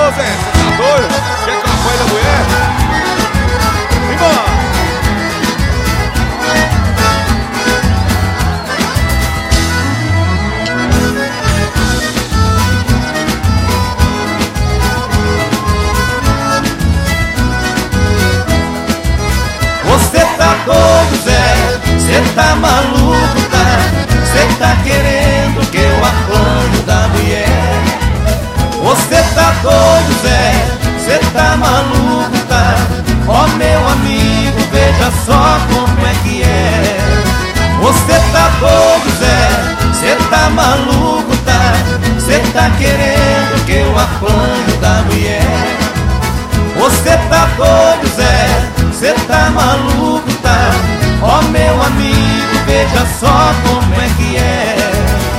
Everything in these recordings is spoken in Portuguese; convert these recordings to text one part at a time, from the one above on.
Zé, você tá doido? Quer campanha da mulher? Embora! Você tá doido, Zé, cê tá maluco, tá? Cê tá querendo que eu apanho da mulher. Você tá doido, Zé, cê tá maluco, tá? Ó meu amigo, veja só como é que é. Você tá doido, Zé, cê tá maluco, tá? Cê tá querendo que eu apanho da mulher. Você tá doido, Zé, cê tá maluco, tá? Ó meu amigo, veja só como é que é.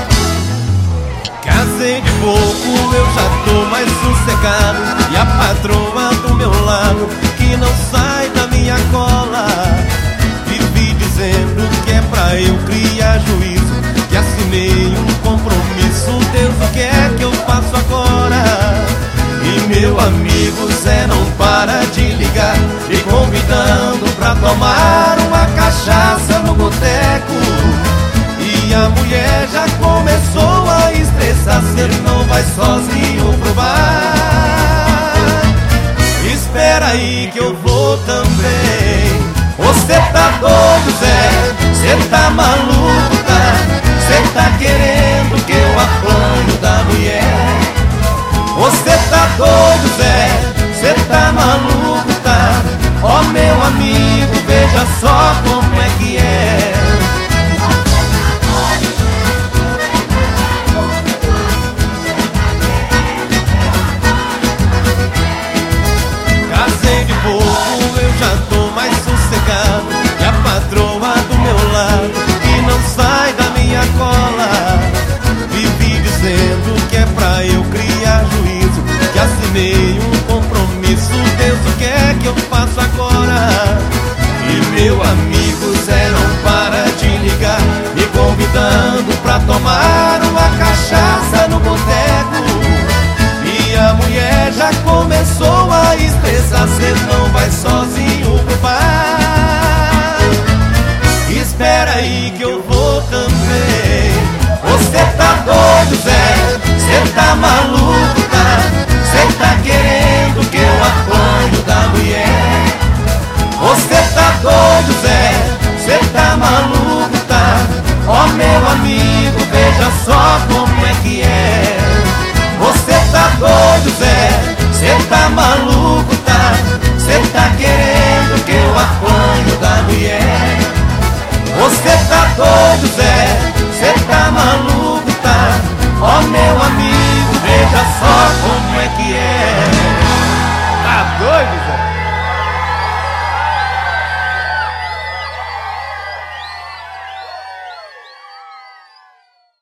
Casei de pouco, eu já tô mais sossegado, e a patroa do meu lado, que não sai da minha cola, vive dizendo que é pra eu criar juízo, que assinei um compromisso. Deus, o que é que eu faço agora? E meu amigo Zé não para de ligar, me convidando pra tomar uma cachaça no boteco. E a mulher já começou a estressar, se ele não vai sozinho pro bar. Espera aí que eu vou também. Você tá doido, Zé, cê tá maluco, tá? Cê tá querendo que eu apanho da mulher. Você tá doido, Zé, cê tá maluco, tá? Ó meu amigo, veja só como é que é. Casei de pouco, eu já tô mais sossegado, e a patroa do meu lado, que não sai da minha cola, vive dizendo que é pra eu criar juízo, que assinei um compromisso. Deus, o que é que eu faço agora? E meu amigo